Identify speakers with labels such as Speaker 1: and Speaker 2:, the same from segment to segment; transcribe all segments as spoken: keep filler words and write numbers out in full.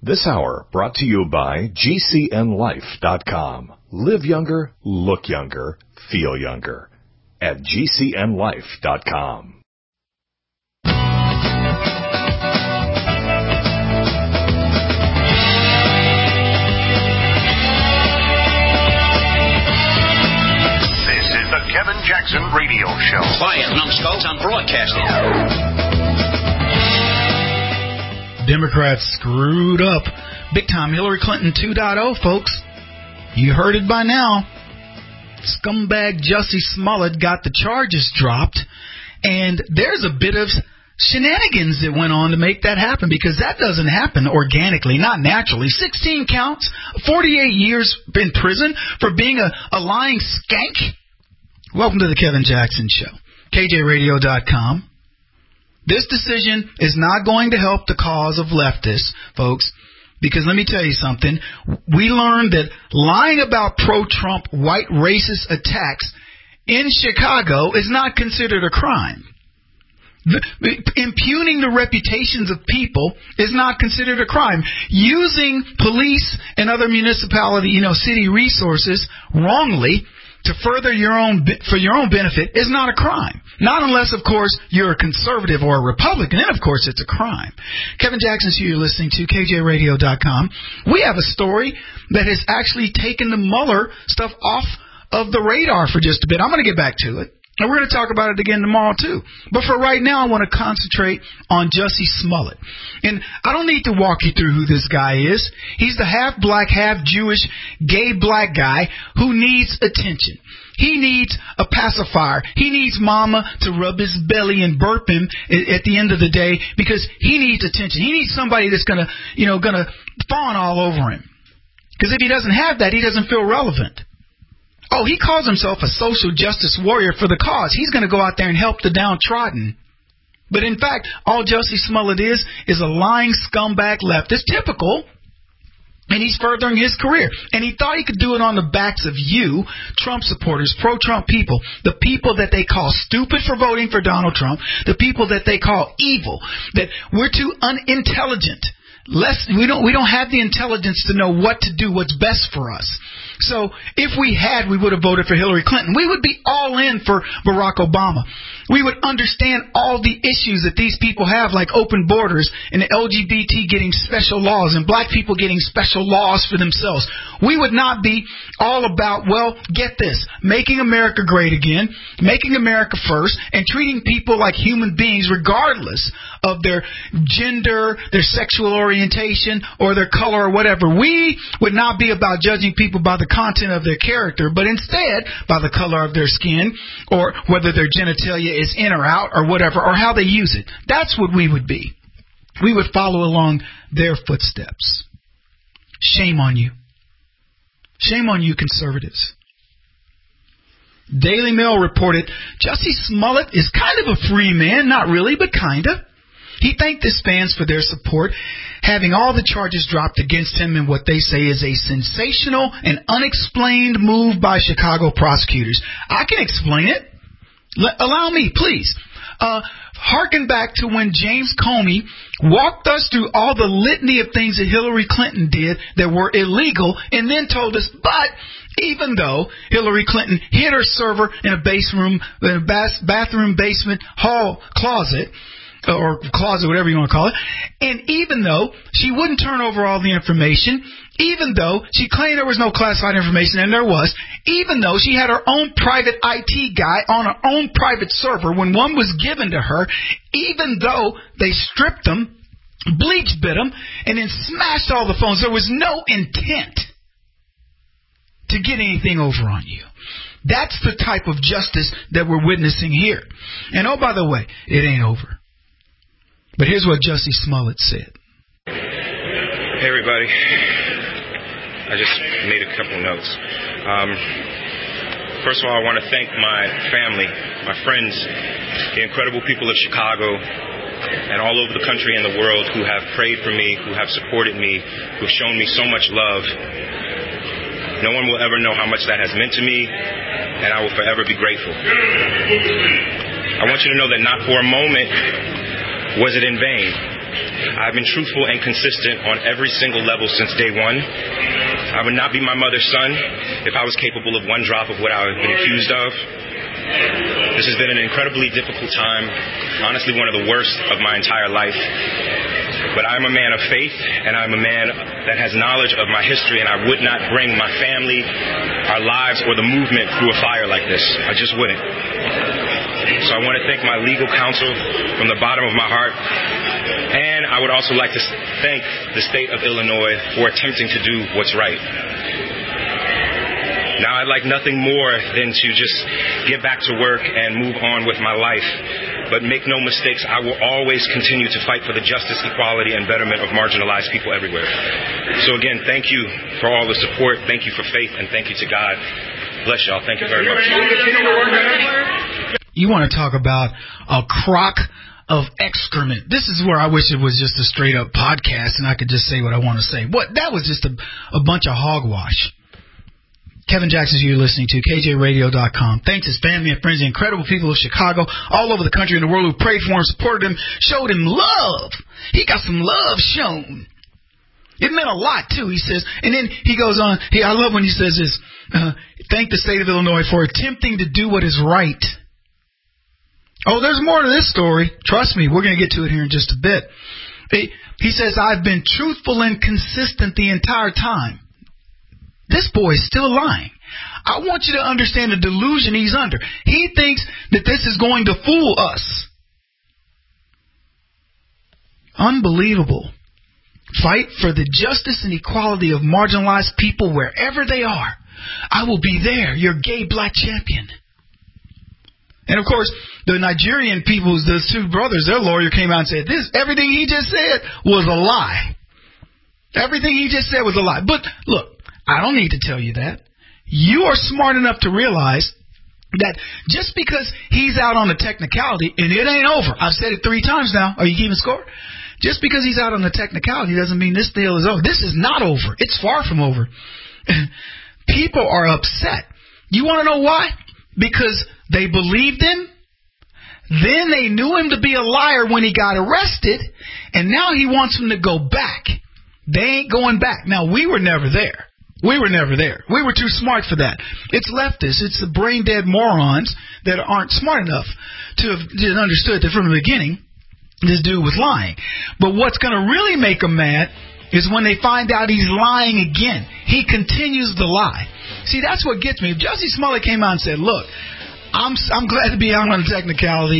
Speaker 1: This hour brought to you by G C N life dot com. Live younger, look younger, feel younger at G C N life dot com.
Speaker 2: Kevin Jackson Radio Show.
Speaker 3: Quiet, numbskulls, I'm broadcasting.
Speaker 4: Democrats screwed up. Big time Hillary Clinton two point oh, folks. You heard it by now. Scumbag Jussie Smollett got the charges dropped. And there's a bit of shenanigans that went on to make that happen, because that doesn't happen organically, not naturally. sixteen counts, forty-eight years in prison for being a, a lying skank. Welcome to the Kevin Jackson Show, K J radio dot com. This decision is not going to help the cause of leftists, folks, because let me tell you something. We learned that lying about pro-Trump white racist attacks in Chicago is not considered a crime. Impugning the reputations of people is not considered a crime. Using police and other municipality, you know, city resources wrongly to further your own, for your own benefit is not a crime. Not unless, of course, you're a conservative or a Republican. Then, of course, it's a crime. Kevin Jackson's who you're listening to, K J radio dot com. We have a story that has actually taken the Mueller stuff off of the radar for just a bit. I'm going to get back to it. And we're going to talk about it again tomorrow, too. But for right now, I want to concentrate on Jussie Smollett. And I don't need to walk you through who this guy is. He's the half-black, half-Jewish, gay black guy who needs attention. He needs a pacifier. He needs mama to rub his belly and burp him at the end of the day, because he needs attention. He needs somebody that's going to, you know, going to fawn all over him. Because if he doesn't have that, he doesn't feel relevant. Oh, he calls himself a social justice warrior for the cause. He's going to go out there and help the downtrodden. But in fact, all Jussie Smollett is, is a lying scumbag leftist, typical, and he's furthering his career. And he thought he could do it on the backs of you, Trump supporters, pro-Trump people, the people that they call stupid for voting for Donald Trump, the people that they call evil, that we're too unintelligent. Less, we don't, we don't have the intelligence to know what to do, what's best for us. So if we had, we would have voted for Hillary Clinton. We would be all in for Barack Obama. We would understand all the issues that these people have, like open borders and the L G B T getting special laws and black people getting special laws for themselves. We would not be all about, well, get this, making America great again, making America first, and treating people like human beings regardless of their gender, their sexual orientation, or their color or whatever. We would not be about judging people by the content of their character, but instead by the color of their skin, or whether their genitalia is in or out or whatever, or how they use it. That's what we would be. We would follow along their footsteps. Shame on you. Shame on you, conservatives. Daily Mail reported Jussie Smollett is kind of a free man, not really, but kind of. He thanked his fans for their support, having all the charges dropped against him in what they say is a sensational and unexplained move by Chicago prosecutors. I can explain it. L- allow me, please. Uh, harken back to when James Comey walked us through all the litany of things that Hillary Clinton did that were illegal, and then told us, but even though Hillary Clinton hid her server in a bathroom, in a bas- bathroom basement hall closet, or closet, whatever you want to call it, and even though she wouldn't turn over all the information, even though she claimed there was no classified information, and there was, even though she had her own private I T guy on her own private server when one was given to her, even though they stripped them, bleach bit them, and then smashed all the phones, there was no intent to get anything over on you. That's the type of justice that we're witnessing here. And oh, by the way, it ain't over. But here's what Jussie Smollett said.
Speaker 5: Hey, everybody. I just made a couple notes. Um, first of all, I want to thank my family, my friends, the incredible people of Chicago, and all over the country and the world who have prayed for me, who have supported me, who have shown me so much love. No one will ever know how much that has meant to me, and I will forever be grateful. I want you to know that not for a moment was it in vain. I've been truthful and consistent on every single level since day one. I would not be my mother's son if I was capable of one drop of what I have been accused of. This has been an incredibly difficult time, honestly one of the worst of my entire life. But I'm a man of faith, and I'm a man that has knowledge of my history, and I would not bring my family, our lives, or the movement through a fire like this. I just wouldn't. So I want to thank my legal counsel from the bottom of my heart. And I would also like to thank the state of Illinois for attempting to do what's right. Now, I'd like nothing more than to just get back to work and move on with my life. But make no mistakes, I will always continue to fight for the justice, equality, and betterment of marginalized people everywhere. So again, thank you for all the support. Thank you for faith, and thank you to God. Bless y'all. Thank you very much.
Speaker 4: You want to talk about a crock of excrement. This is where I wish it was just a straight up podcast and I could just say what I want to say. What that was just a, a bunch of hogwash. Kevin Jackson, you're listening to K J radio dot com. Thanks his family and friends, the incredible people of Chicago, all over the country and the world who prayed for him, supported him, showed him love. He got some love shown. It meant a lot, too, he says. And then he goes on. He, I love when he says this. Uh, thank the state of Illinois for attempting to do what is right. Oh, there's more to this story. Trust me, we're going to get to it here in just a bit. He, he says, I've been truthful and consistent the entire time. This boy is still lying. I want you to understand the delusion he's under. He thinks that this is going to fool us. Unbelievable. Fight for the justice and equality of marginalized people wherever they are. I will be there, your gay black champion. And of course, the Nigerian people's, those two brothers, their lawyer came out and said, "This, everything he just said was a lie. Everything he just said was a lie." But look, I don't need to tell you that. You are smart enough to realize that just because he's out on the technicality, and it ain't over. I've said it three times now. Are you keeping score? Just because he's out on the technicality doesn't mean this deal is over. This is not over. It's far from over. People are upset. You want to know why? Because they believed him. Then they knew him to be a liar when he got arrested. And now he wants him to go back. They ain't going back. Now, we were never there. We were never there. We were too smart for that. It's leftists. It's the brain-dead morons that aren't smart enough to have understood that from the beginning this dude was lying. But what's going to really make them mad is when they find out he's lying again. He continues to lie. See, that's what gets me. If Jussie Smollett came out and said, look, I'm I'm glad to be out on the technicality.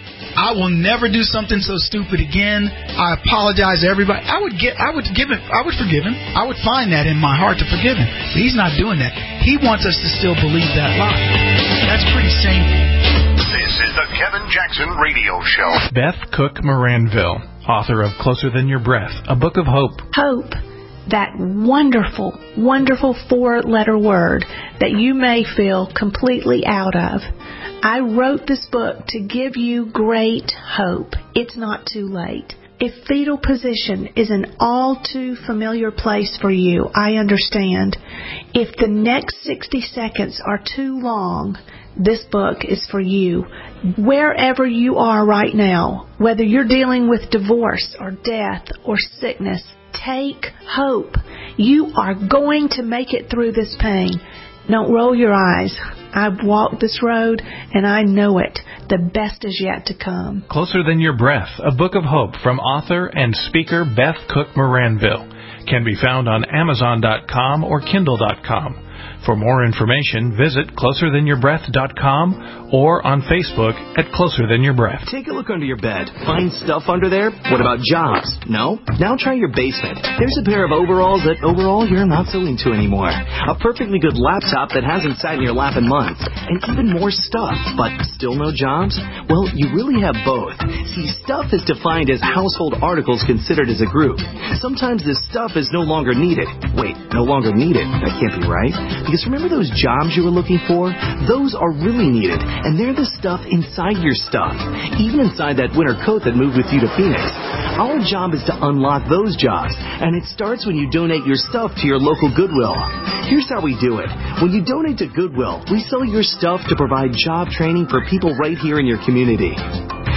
Speaker 4: I will never do something so stupid again. I apologize to everybody. I would get, I would give him, I would forgive him. I would find that in my heart to forgive him. But he's not doing that. He wants us to still believe that lie. That's pretty shameful.
Speaker 2: This is the Kevin Jackson Radio Show.
Speaker 6: Beth Cook Moranville, author of Closer Than Your Breath, a book of hope.
Speaker 7: Hope, that wonderful, wonderful four-letter word that you may feel completely out of. I wrote this book to give you great hope. It's not too late. If fetal position is an all too familiar place for you, I understand. If the next sixty seconds are too long, this book is for you. Wherever you are right now, whether you're dealing with divorce or death or sickness, take hope. You are going to make it through this pain. Don't roll your eyes. I've walked this road, and I know it. The best is yet to come.
Speaker 6: Closer Than Your Breath, a book of hope from author and speaker Beth Cook Moranville, can be found on Amazon dot com or Kindle dot com. For more information, visit closer than your breath dot com or on Facebook at Closer Than Your Breath.
Speaker 8: Take a look under your bed. Find stuff under there? What about jobs? No? Now try your basement. There's a pair of overalls that overall you're not so into anymore. A perfectly good laptop that hasn't sat in your lap in months. And even more stuff, but still no jobs? Well, you really have both. See, stuff is defined as household articles considered as a group. Sometimes this stuff is no longer needed. Wait, no longer needed? That can't be right. Because remember those jobs you were looking for? Those are really needed, and they're the stuff inside your stuff, even inside that winter coat that moved with you to Phoenix. Our job is to unlock those jobs, and it starts when you donate your stuff to your local Goodwill. Here's how we do it. When you donate to Goodwill, we sell your stuff to provide job training for people right here in your community.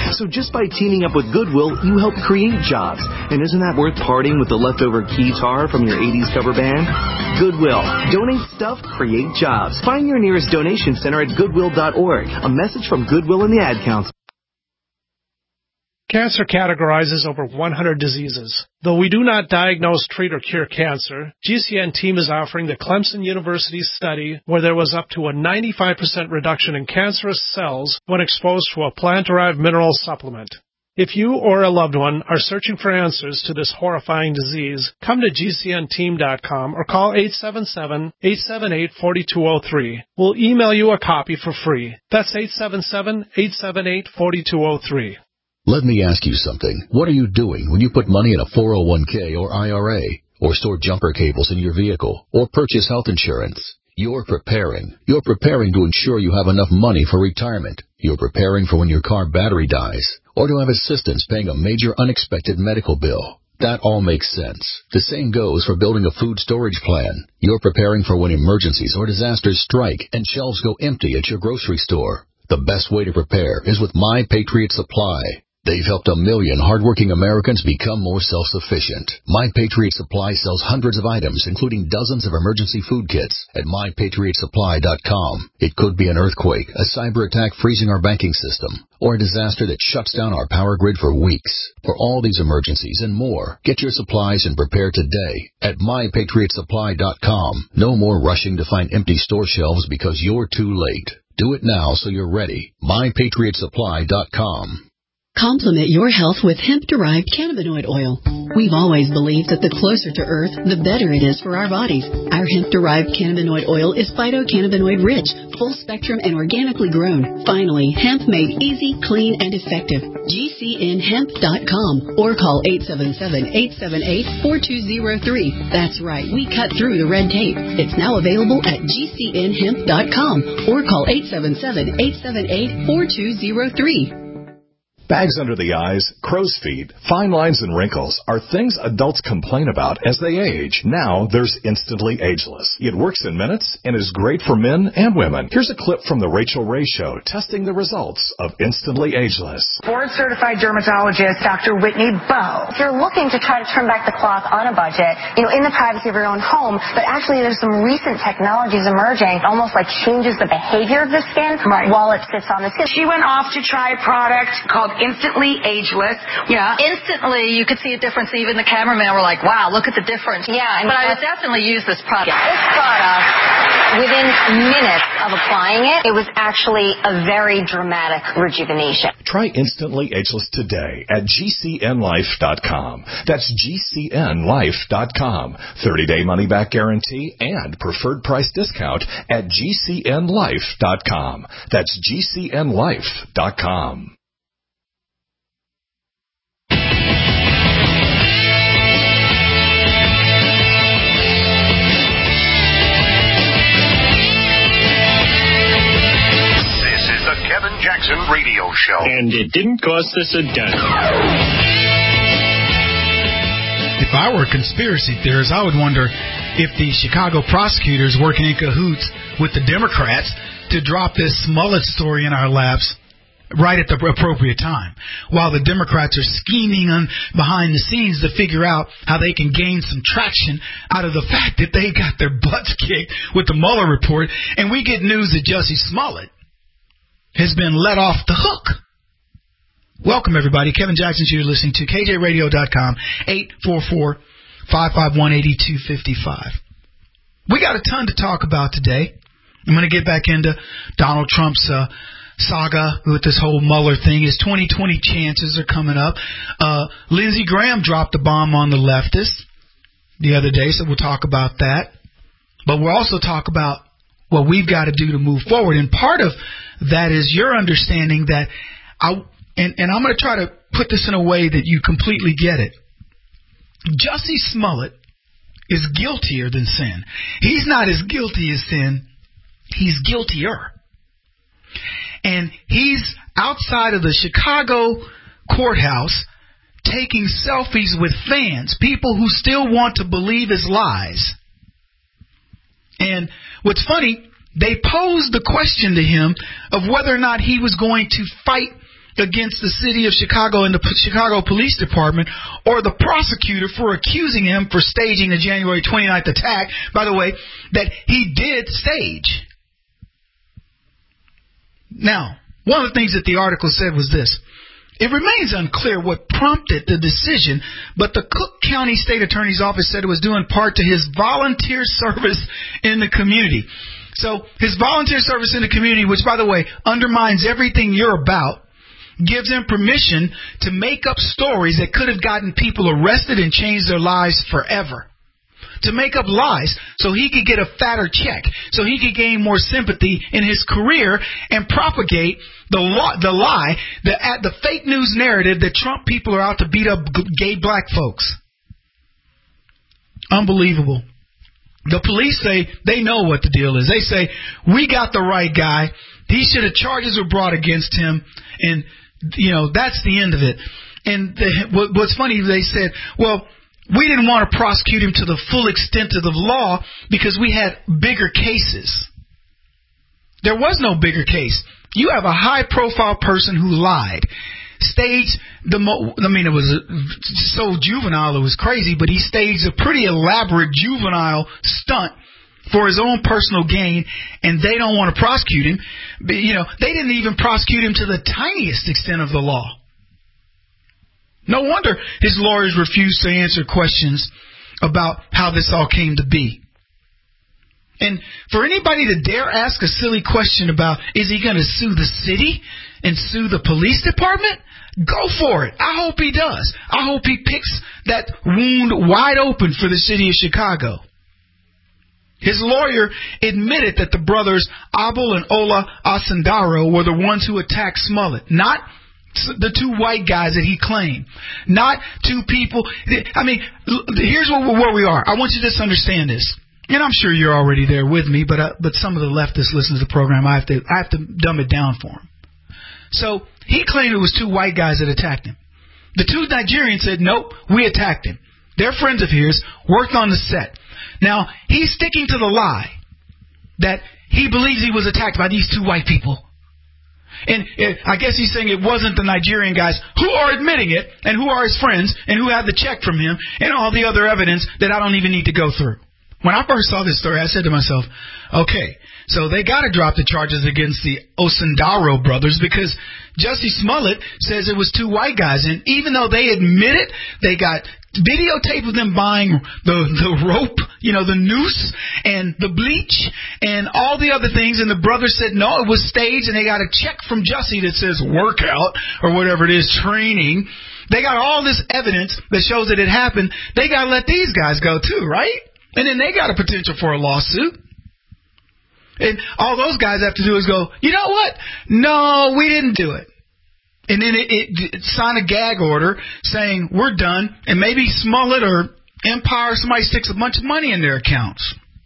Speaker 8: So just by teaming up with Goodwill, you help create jobs. And isn't that worth parting with the leftover guitar from your eighties cover band? Goodwill. Donate stuff, create jobs. Find your nearest donation center at goodwill dot org. A message from Goodwill and the Ad Council.
Speaker 9: Cancer categorizes over one hundred diseases. Though we do not diagnose, treat, or cure cancer, G C N team is offering the Clemson University study where there was up to a ninety-five percent reduction in cancerous cells when exposed to a plant-derived mineral supplement. If you or a loved one are searching for answers to this horrifying disease, come to G C N team dot com or call eight seven seven, eight seven eight, four two zero three. We'll email you a copy for free. That's eight seven seven, eight seven eight, four two zero three.
Speaker 10: Let me ask you something. What are you doing when you put money in a four oh one k or I R A, or store jumper cables in your vehicle, or purchase health insurance? You're preparing. You're preparing to ensure you have enough money for retirement. You're preparing for when your car battery dies, or to have assistance paying a major unexpected medical bill. That all makes sense. The same goes for building a food storage plan. You're preparing for when emergencies or disasters strike and shelves go empty at your grocery store. The best way to prepare is with My Patriot Supply. They've helped a million hardworking Americans become more self-sufficient. My Patriot Supply sells hundreds of items, including dozens of emergency food kits at my patriot supply dot com. It could be an earthquake, a cyber attack freezing our banking system, or a disaster that shuts down our power grid for weeks. For all these emergencies and more, get your supplies and prepare today at my patriot supply dot com. No more rushing to find empty store shelves because you're too late. Do it now so you're ready. my patriot supply dot com.
Speaker 11: Complement your health with hemp-derived cannabinoid oil. We've always believed that the closer to Earth, the better it is for our bodies. Our hemp-derived cannabinoid oil is phytocannabinoid-rich, full-spectrum, and organically grown. Finally, hemp made easy, clean, and effective. G C N hemp dot com or call eight seven seven, eight seven eight, four two zero three. That's right, we cut through the red tape. It's now available at G C N hemp dot com or call eight seven seven, eight seven eight, four two zero three.
Speaker 1: Bags under the eyes, crow's feet, fine lines, and wrinkles are things adults complain about as they age. Now there's Instantly Ageless. It works in minutes and is great for men and women. Here's a clip from the Rachel Ray Show testing the results of Instantly Ageless.
Speaker 12: Board-certified dermatologist Doctor Whitney Bowe. If you're looking to try to turn back the clock on a budget, you know, in the privacy of your own home, but actually there's some recent technologies emerging, almost like changes the behavior of the skin right. while it sits on the skin.
Speaker 13: She went off to try a product called Instantly Ageless.
Speaker 14: Yeah, instantly you could see a difference. Even the cameraman were like, wow, look at the difference.
Speaker 12: Yeah. And
Speaker 14: but I would definitely use this product.
Speaker 12: This product, within minutes of applying it, it was actually a very dramatic rejuvenation.
Speaker 1: Try Instantly Ageless today at G C N life dot com. That's G C N life dot com. thirty-day money-back guarantee and preferred price discount at G C N life dot com. That's G C N life dot com.
Speaker 2: Kevin Jackson Radio Show.
Speaker 15: And it didn't cost us a dime.
Speaker 4: If I were a conspiracy theorist, I would wonder if the Chicago prosecutors working in cahoots with the Democrats to drop this Smollett story in our laps right at the appropriate time, while the Democrats are scheming on behind the scenes to figure out how they can gain some traction out of the fact that they got their butts kicked with the Mueller report, and we get news that Jussie Smollett has been let off the hook. Welcome, everybody. Kevin Jackson, you're listening to K J radio dot com, eight four four, five five one, eight two five five. We got a ton to talk about today. I'm going to get back into Donald Trump's uh, saga with this whole Mueller thing. His twenty twenty chances are coming up. Uh, Lindsey Graham dropped a bomb on the leftists the other day, so we'll talk about that. But we'll also talk about what we've got to do to move forward. And part of that is your understanding that, I, and, and I'm going to try to put this in a way that you completely get it. Jussie Smollett is guiltier than sin. He's not as guilty as sin. He's guiltier. And he's outside of the Chicago courthouse taking selfies with fans, people who still want to believe his lies. And what's funny, they posed the question to him of whether or not he was going to fight against the city of Chicago and the P- Chicago Police Department or the prosecutor for accusing him for staging the January twenty-ninth attack, by the way, that he did stage. Now, one of the things that the article said was this. It remains unclear what prompted the decision, but the Cook County State Attorney's Office said it was due in part to his volunteer service in the community. So his volunteer service in the community, which, by the way, undermines everything you're about, gives him permission to make up stories that could have gotten people arrested and changed their lives forever. To make up lies so he could get a fatter check, so he could gain more sympathy in his career and propagate the lo- the lie, the, uh, the fake news narrative that Trump people are out to beat up gay black folks. Unbelievable. The police say they know what the deal is. They say, we got the right guy. He should have, charges were brought against him. And, you know, that's the end of it. And the, what, what's funny, they said, well, we didn't want to prosecute him to the full extent of the law because we had bigger cases. There was no bigger case. You have a high-profile person who lied, staged the mo- I mean, it was so juvenile it was crazy, but he staged a pretty elaborate juvenile stunt for his own personal gain, and they don't want to prosecute him. But, you know, they didn't even prosecute him to the tiniest extent of the law. No wonder his lawyers refused to answer questions about how this all came to be. And for anybody to dare ask a silly question about, is he going to sue the city and sue the police department? Go for it. I hope he does. I hope he picks that wound wide open for the city of Chicago. His lawyer admitted that the brothers Abel and Ola Asandaro were the ones who attacked Smollett, not the two white guys that he claimed, not two people. I mean, here's where we are. I want you to just understand this. And I'm sure you're already there with me, but uh, but some of the leftists listen to the program. I have to I have to dumb it down for them. So he claimed it was two white guys that attacked him. The two Nigerians said, nope, we attacked him. They're friends of his, worked on the set. Now, he's sticking to the lie that he believes he was attacked by these two white people. And it, I guess he's saying it wasn't the Nigerian guys who are admitting it and who are his friends and who have the check from him and all the other evidence that I don't even need to go through. When I first saw this story, I said to myself, okay, so they got to drop the charges against the Osandaro brothers because Jussie Smollett says it was two white guys. And even though they admit it, they got videotape of them buying the, the rope, you know, the noose and the bleach and all the other things. And the brothers said, no, it was staged. And they got a check from Jussie that says workout or whatever it is, training. They got all this evidence that shows that it happened. They got to let these guys go too, right? And then they got a potential for a lawsuit. And all those guys have to do is go, you know what? No, we didn't do it. And then it, it, it sign a gag order saying we're done. And maybe Smollett or Empire, somebody sticks a bunch of money in their accounts.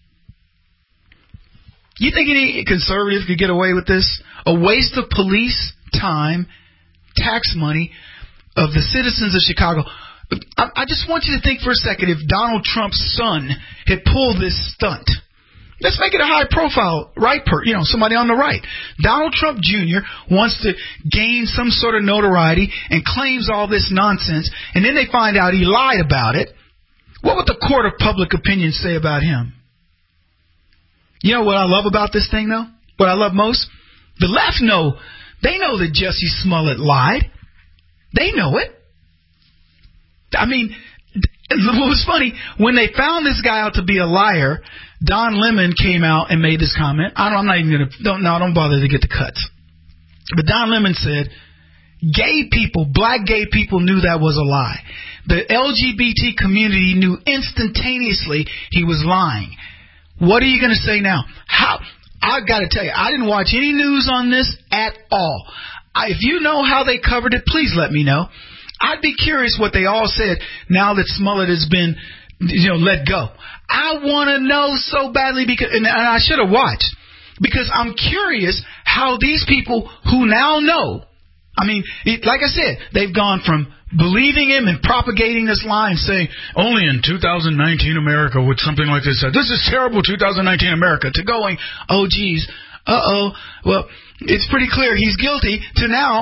Speaker 4: You think any conservative could get away with this? A waste of police time, tax money of the citizens of Chicago. I just want you to think for a second if Donald Trump's son had pulled this stunt. Let's make it a high-profile right per, you know, somebody on the right. Donald Trump Junior wants to gain some sort of notoriety and claims all this nonsense, and then they find out he lied about it. What would the court of public opinion say about him? You know what I love about this thing, though? What I love most? The left know. They know that Jussie Smollett lied. They know it. I mean, what was funny, when they found this guy out to be a liar, Don Lemon came out and made this comment. I don't, I'm not even going to, don't, no, don't bother to get the cuts. But Don Lemon said, gay people, black gay people knew that was a lie. The L G B T community knew instantaneously he was lying. What are you going to say now? How? I've got to tell you, I didn't watch any news on this at all. I, if you know how they covered it, please let me know. I'd be curious what they all said now that Smollett has been, you know, let go. I want to know so badly because, and I should have watched, because I'm curious how these people who now know, I mean, it, like I said, they've gone from believing him and propagating this lie and saying, only in two thousand nineteen America would something like this happen. This is terrible, two thousand nineteen America, to going, oh, geez, uh-oh, well, it's pretty clear he's guilty, to now,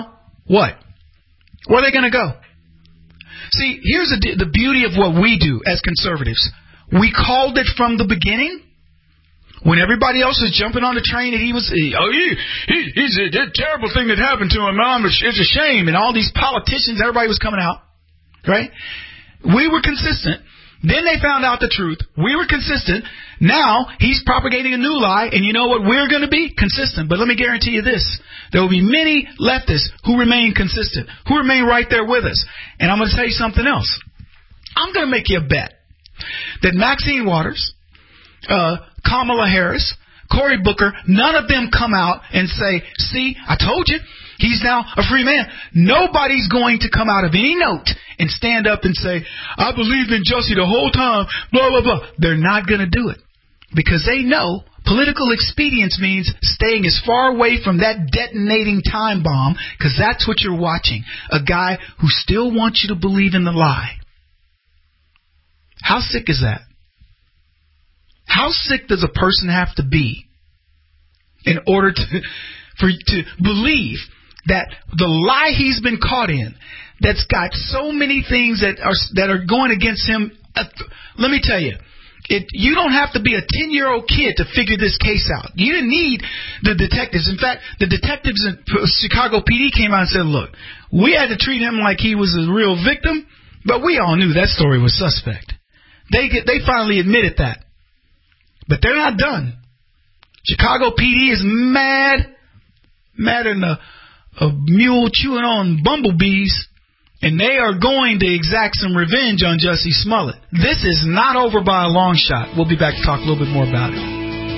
Speaker 4: What? Where are they going to go? See, here's the, the beauty of what we do as conservatives. We called it from the beginning. When everybody else was jumping on the train and he was, oh, he, he, he's a, a terrible thing that happened to him, Mom. It's a shame. And all these politicians, everybody was coming out. Right? We were consistent. Then they found out the truth. We were consistent. Now he's propagating a new lie. And you know what we're going to be? Consistent. But let me guarantee you this. There will be many leftists who remain consistent, who remain right there with us. And I'm going to tell you something else. I'm going to make you a bet that Maxine Waters, uh, Kamala Harris, Cory Booker, none of them come out and say, see, I told you, he's now a free man. Nobody's going to come out of any note and stand up and say, I believed in Jussie the whole time, blah, blah, blah. They're not going to do it because they know political expedience means staying as far away from that detonating time bomb, because that's what you're watching, a guy who still wants you to believe in the lie. How sick is that? How sick does a person have to be in order to for to believe that the lie he's been caught in, that's got so many things that are that are going against him? Uh, let me tell you, it, you don't have to be a ten-year-old kid to figure this case out. You didn't need the detectives. In fact, the detectives in Chicago P D came out and said, look, we had to treat him like he was a real victim, but we all knew that story was suspect. They they finally admitted that. But they're not done. Chicago P D is mad, madder than a, a mule chewing on bumblebees, and they are going to exact some revenge on Jussie Smollett. This is not over by a long shot. We'll be back to talk a little bit more about it.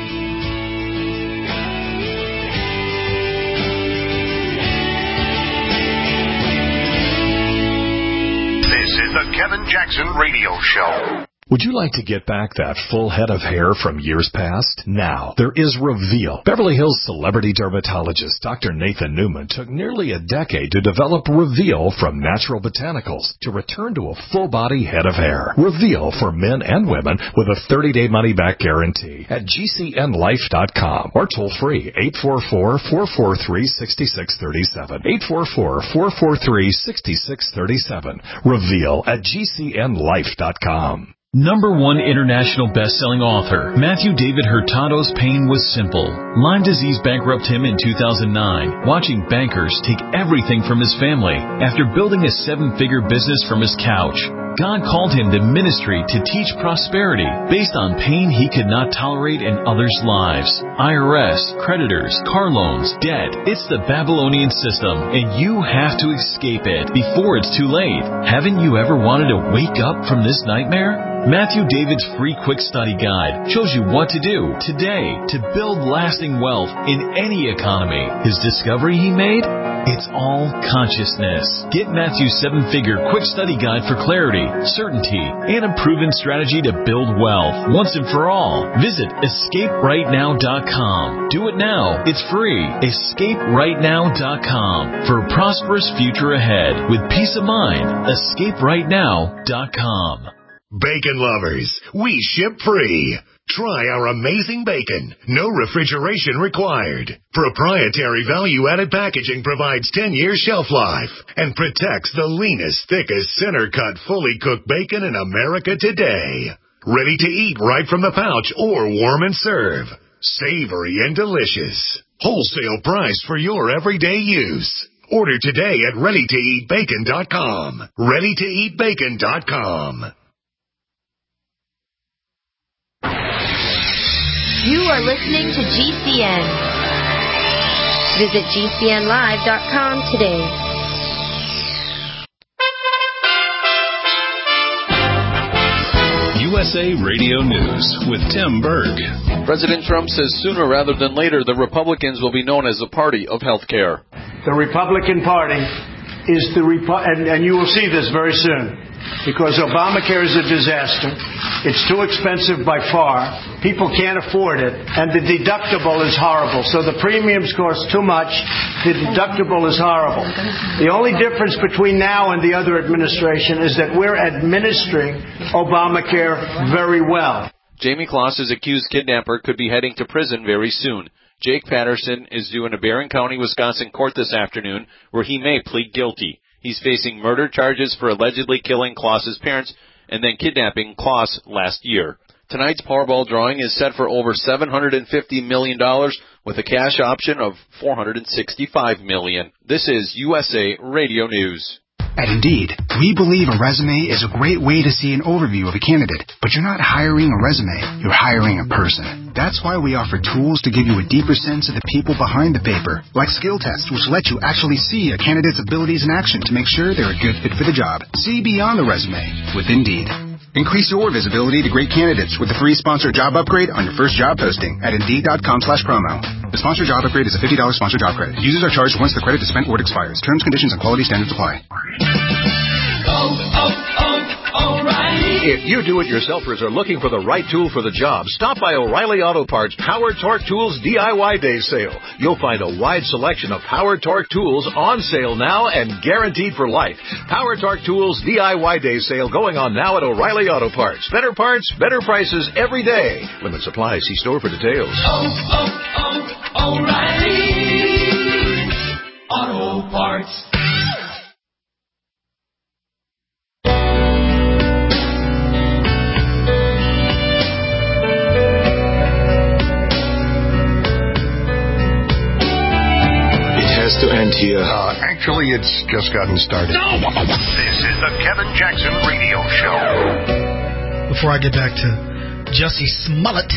Speaker 2: This is the Kevin Jackson Radio Show.
Speaker 1: Would you like to get back that full head of hair from years past? Now, there is Reveal. Beverly Hills celebrity dermatologist Doctor Nathan Newman took nearly a decade to develop Reveal from natural botanicals to return to a full-body head of hair. Reveal for men and women with a thirty-day money-back guarantee at G C N life dot com or toll-free eight four four, four four three, six six three seven. eight four four, four four three, six six three seven. Reveal at G C N life dot com.
Speaker 16: Number one international best-selling author, Matthew David Hurtado's pain was simple. Lyme disease bankrupted him in two thousand nine, watching bankers take everything from his family after building a seven-figure business from his couch. God called him to ministry to teach prosperity based on pain he could not tolerate in others' lives. I R S, creditors, car loans, debt. It's the Babylonian system, and you have to escape it before it's too late. Haven't you ever wanted to wake up from this nightmare? Matthew David's free quick study guide shows you what to do today to build lasting wealth in any economy. His discovery he made? It's all consciousness. Get Matthew's seven-figure quick study guide for clarity, certainty, and a proven strategy to build wealth once and for all. Visit escape right now dot com. Do it now. It's free. escape right now dot com for a prosperous future ahead with peace of mind. escape right now dot com.
Speaker 2: Bacon lovers, we ship free. Try our amazing bacon. No refrigeration required. Proprietary value-added packaging provides ten years shelf life and protects the leanest, thickest, center-cut, fully cooked bacon in America today. Ready to eat right from the pouch or warm and serve. Savory and delicious. Wholesale price for your everyday use. Order today at ready to eat bacon dot com. ready to eat bacon dot com.
Speaker 17: You are listening to G C N. Visit G C N live dot com today.
Speaker 18: U S A Radio News with Tim Berg.
Speaker 19: President Trump says sooner rather than later the Republicans will be known as the party of health care.
Speaker 20: The Republican Party is the Repu- and, and you will see this very soon, because Obamacare is a disaster. It's too expensive by far. People can't afford it. And the deductible is horrible. So the premiums cost too much. The deductible is horrible. The only difference between now and the other administration is that we're administering Obamacare very well.
Speaker 19: Jamie Kloss's accused kidnapper could be heading to prison very soon. Jake Patterson is due in a Barron County, Wisconsin court this afternoon, where he may plead guilty. He's facing murder charges for allegedly killing Klaus's parents and then kidnapping Klaus last year. Tonight's Powerball drawing is set for over seven hundred fifty million dollars with a cash option of four hundred sixty-five million dollars. This is U S A Radio News.
Speaker 21: At Indeed, we believe a resume is a great way to see an overview of a candidate, but you're not hiring a resume, you're hiring a person. That's why we offer tools to give you a deeper sense of the people behind the paper, like skill tests, which let you actually see a candidate's abilities in action to make sure they're a good fit for the job. See beyond the resume with Indeed. Increase your visibility to great candidates with a free sponsored job upgrade on your first job posting at Indeed.com slash promo. The sponsored job upgrade is a fifty dollars sponsored job credit. Users are charged once the credit is spent or it expires. Terms, conditions, and quality standards apply.
Speaker 22: Oh, oh, oh, O'Reilly. If you do-it-yourselfers are looking for the right tool for the job, stop by O'Reilly Auto Parts Power Torque Tools D I Y Day Sale. You'll find a wide selection of Power Torque tools on sale now and guaranteed for life. Power Torque Tools D I Y Day Sale going on now at O'Reilly Auto Parts. Better parts, better prices every day. Limit supply. See store for details. Oh, oh, oh, O'Reilly Auto Parts.
Speaker 23: To end here.
Speaker 24: Uh, actually, it's just gotten started.
Speaker 22: No! This is the Kevin Jackson Radio Show.
Speaker 4: Before I get back to Jussie Smollett,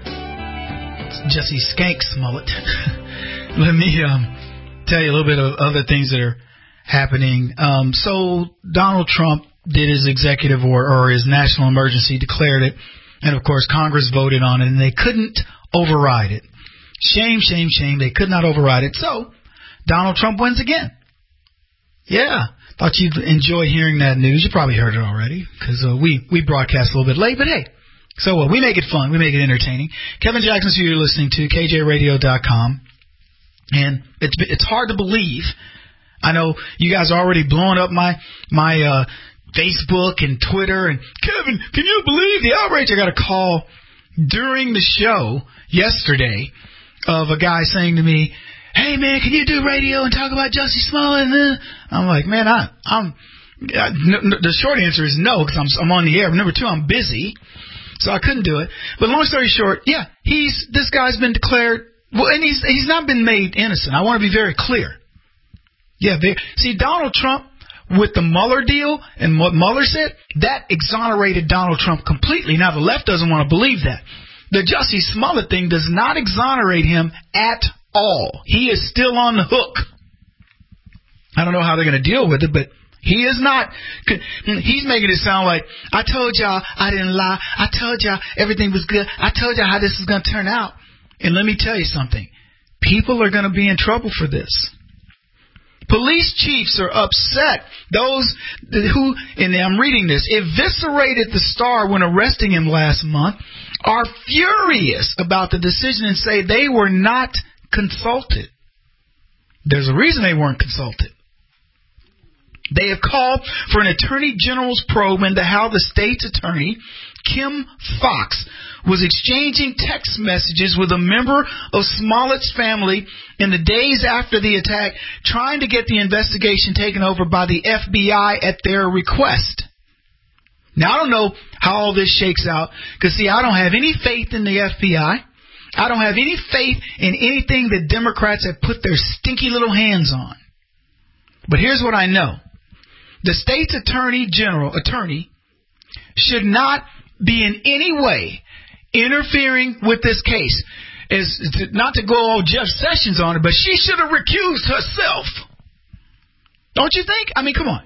Speaker 4: Jussie Skank Smollett, let me um, tell you a little bit of other things that are happening. Um, so Donald Trump did his executive or, or his national emergency, declared it, and of course Congress voted on it, and they couldn't override it. Shame, shame, shame. They could not override it. So Donald Trump wins again. Yeah. Thought you'd enjoy hearing that news. You probably heard it already because uh, we, we broadcast a little bit late, but hey. So uh, we make it fun. We make it entertaining. Kevin Jackson's who you're listening to, K J radio dot com. And it's it's hard to believe. I know you guys are already blowing up my, my uh, Facebook and Twitter. And Kevin, can you believe the outrage? I got a call during the show yesterday of a guy saying to me, hey, man, can you do radio and talk about Jussie Smollett? I'm like, man, I, I'm. I, no, the short answer is no, because I'm, I'm on the air. Number two, I'm busy, so I couldn't do it. But long story short, yeah, he's this guy's been declared, well, and he's he's not been made innocent. I want to be very clear. Yeah, they, see, Donald Trump with the Mueller deal and what Mueller said, that exonerated Donald Trump completely. Now the left doesn't want to believe that. The Jussie Smollett thing does not exonerate him at all. He is still on the hook. I don't know how they're going to deal with it, but he is not. He's making it sound like, I told y'all I didn't lie. I told y'all everything was good. I told y'all how this is going to turn out. And let me tell you something. People are going to be in trouble for this. Police chiefs are upset. Those who, and I'm reading this, eviscerated the star when arresting him last month are furious about the decision and say they were not consulted. There's a reason they weren't consulted. They have called for an attorney general's probe into how the state's attorney, Kim Foxx, was exchanging text messages with a member of Smollett's family in the days after the attack, trying to get the investigation taken over by the F B I at their request. Now, I don't know how all this shakes out, because, see, I don't have any faith in the F B I. I don't have any faith in anything that Democrats have put their stinky little hands on. But here's what I know. The state's attorney general, attorney, should not be in any way interfering with this case. Is not to go all Jeff Sessions on it, but she should have recused herself. Don't you think? I mean, come on.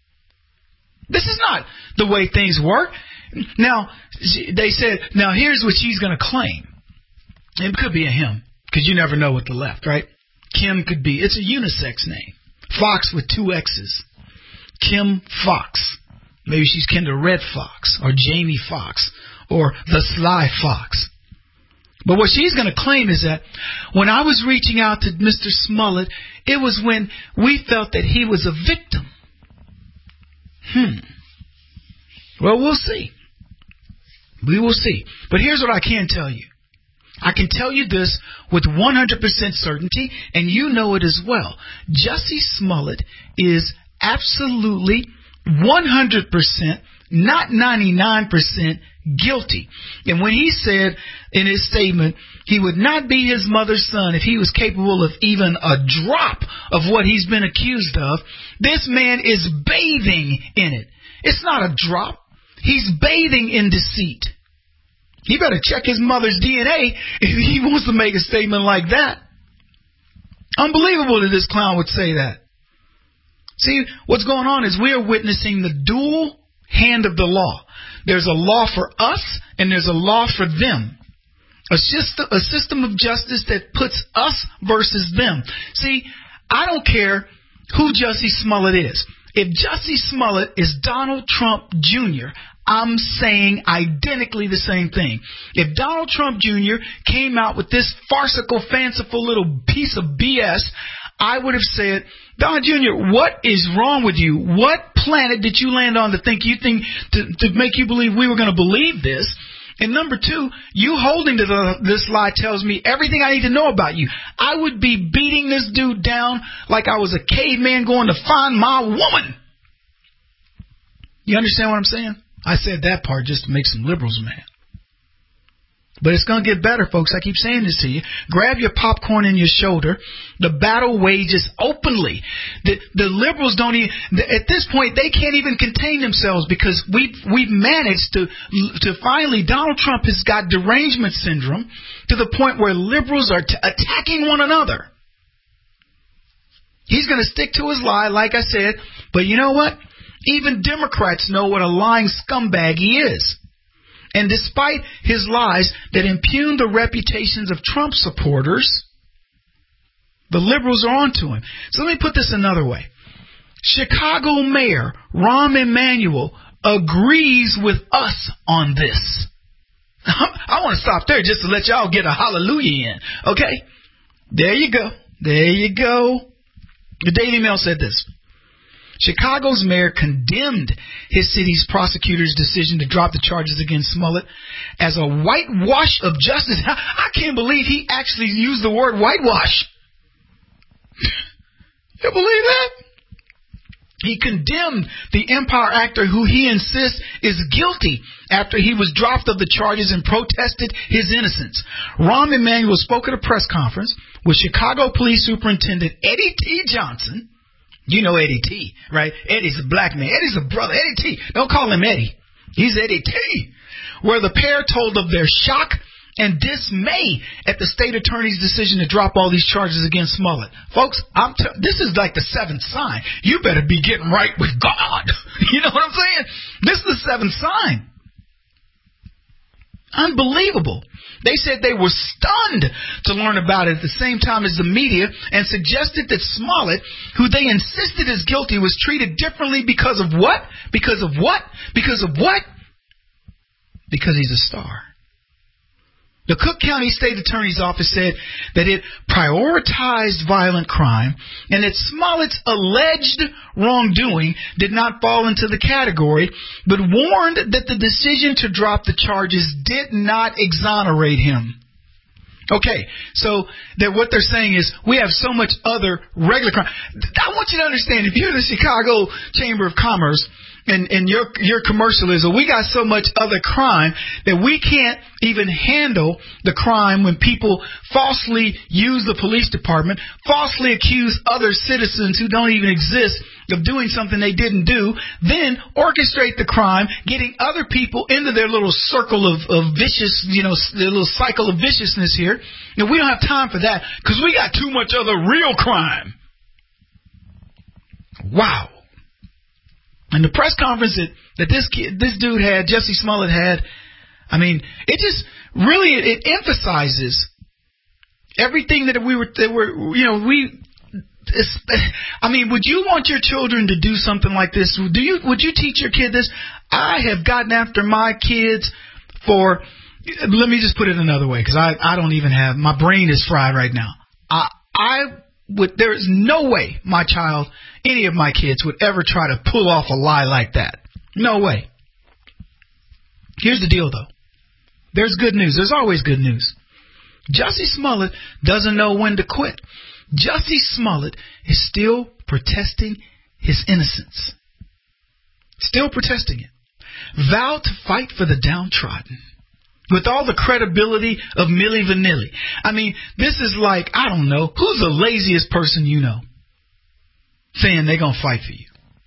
Speaker 4: This is not the way things work. Now, they said, now here's what she's going to claim. It could be a him, because you never know with the left, right? Kim could be, it's a unisex name. Fox with two X's. Kim Fox. Maybe she's Kendra Red Fox, or Jamie Fox, or the Sly Fox. But what she's going to claim is that when I was reaching out to Mister Smollett, it was when we felt that he was a victim. Hmm. Well, we'll see. We will see. But here's what I can tell you. I can tell you this with one hundred percent certainty, and you know it as well. Jussie Smollett is absolutely one hundred percent, not ninety-nine percent, guilty. And when he said in his statement he would not be his mother's son if he was capable of even a drop of what he's been accused of, this man is bathing in it. It's not a drop. He's bathing in deceit. He better check his mother's D N A if he wants to make a statement like that. Unbelievable that this clown would say that. See, what's going on is we are witnessing the dual hand of the law. There's a law for us and there's a law for them. A system, a system of justice that puts us versus them. See, I don't care who Jussie Smollett is. If Jussie Smollett is Donald Trump Junior, I'm saying identically the same thing. If Donald Trump Junior came out with this farcical, fanciful little piece of B S, I would have said, Don Junior, what is wrong with you? What planet did you land on to think you think to, to make you believe we were going to believe this? And number two, you holding to the, this lie tells me everything I need to know about you. I would be beating this dude down like I was a caveman going to find my woman. You understand what I'm saying? I said that part just to make some liberals mad. But it's going to get better, folks. I keep saying this to you. Grab your popcorn in your shoulder. The battle wages openly. The, the liberals don't even, at this point, they can't even contain themselves because we've, we've managed to, to finally, Donald Trump has got derangement syndrome to the point where liberals are t- attacking one another. He's going to stick to his lie, like I said. But you know what? Even Democrats know what a lying scumbag he is. And despite his lies that impugn the reputations of Trump supporters, the liberals are onto him. So let me put this another way. Chicago Mayor Rahm Emanuel agrees with us on this. I want to stop there just to let y'all get a hallelujah in. Okay? There you go. There you go. The Daily Mail said this. Chicago's mayor condemned his city's prosecutor's decision to drop the charges against Smollett as a whitewash of justice. I can't believe he actually used the word whitewash. You believe that? He condemned the Empire actor who he insists is guilty after he was dropped of the charges and protested his innocence. Rahm Emanuel spoke at a press conference with Chicago Police Superintendent Eddie T. Johnson. You know Eddie T, right? Eddie's a black man. Eddie's a brother. Eddie T. Don't call him Eddie. He's Eddie T. Where the pair told of their shock and dismay at the state attorney's decision to drop all these charges against Smollett. Folks, I'm t- this is like the seventh sign. You better be getting right with God. You know what I'm saying? This is the seventh sign. Unbelievable. They said they were stunned to learn about it at the same time as the media and suggested that Smollett, who they insisted is guilty, was treated differently because of what? Because of what? Because of what? Because he's a star. The Cook County State Attorney's Office said that it prioritized violent crime and that Smollett's alleged wrongdoing did not fall into the category, but warned that the decision to drop the charges did not exonerate him. Okay, so that what they're saying is we have so much other regular crime. I want you to understand, if you're the Chicago Chamber of Commerce, And, and your your commercial is, well, we got so much other crime that we can't even handle the crime when people falsely use the police department, falsely accuse other citizens who don't even exist of doing something they didn't do, then orchestrate the crime, getting other people into their little circle of, of vicious, you know, their little cycle of viciousness here. And we don't have time for that because we got too much other real crime. Wow. And the press conference that, that this kid, this dude had, Jussie Smollett had, I mean, it just really, it, it emphasizes everything that we were, that were, you know, we, I mean, would you want your children to do something like this? Do you, would you teach your kid this? I have gotten after my kids for, let me just put it another way, because I, I don't even have, my brain is fried right now. I, I would, there is no way my child, any of my kids would ever try to pull off a lie like that. No way. Here's the deal, though. There's good news. There's always good news. Jussie Smollett doesn't know when to quit. Jussie Smollett is still protesting his innocence. Still protesting it. Vow to fight for the downtrodden. With all the credibility of Milli Vanilli. I mean, this is like, I don't know, who's the laziest person you know? Saying they're going to fight for you.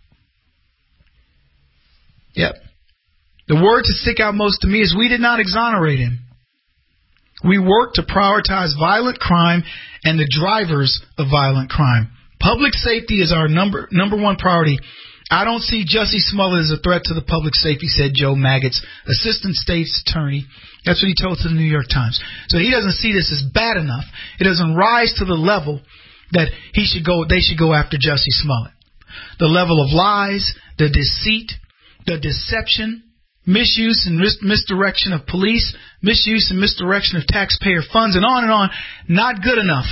Speaker 4: Yep. The word to stick out most to me is we did not exonerate him. We worked to prioritize violent crime and the drivers of violent crime. Public safety is our number number one priority. I don't see Jussie Smollett as a threat to the public safety, said Joe Maggots, assistant state's attorney. That's what he told to the New York Times. So he doesn't see this as bad enough. It doesn't rise to the level that he should go. They should go after Jussie Smollett. The level of lies, the deceit, the deception, misuse and mis- misdirection of police, misuse and misdirection of taxpayer funds, and on and on, not good enough.